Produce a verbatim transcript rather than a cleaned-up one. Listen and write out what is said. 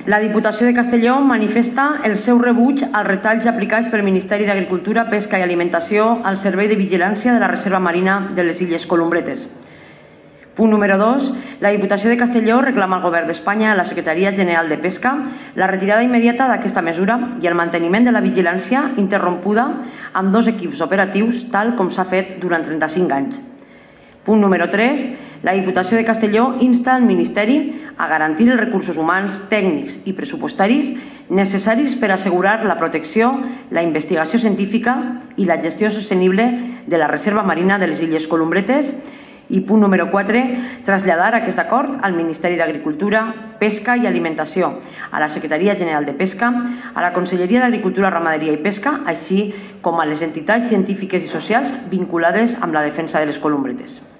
La Diputació de Castelló manifesta el seu rebuig als retalls aplicats pel Ministeri d'Agricultura, Pesca i Alimentació al Servei de Vigilància de la Reserva Marina de les Illes Columbretes. Punt número dos. La Diputació de Castelló reclama al Govern d'Espanya, a la Secretaria General de Pesca, la retirada immediata d'aquesta mesura i el manteniment de la vigilància interrompuda amb dos equips operatius, tal com s'ha fet durant trenta-cinc anys. Punt número tres. La Diputació de Castelló insta al Ministeri a garantir els recursos humans, tècnics i pressupostaris necessaris per assegurar la protecció, la investigació científica i la gestió sostenible de la Reserva Marina de les Illes Columbretes. I punt número quatre. Traslladar aquest acord al Ministeri d'Agricultura, Pesca i Alimentació, a la Secretaria General de Pesca, a la Conselleria d'Agricultura, Ramaderia i Pesca, així com a les entitats científiques i socials vinculades amb la defensa de les columbretes.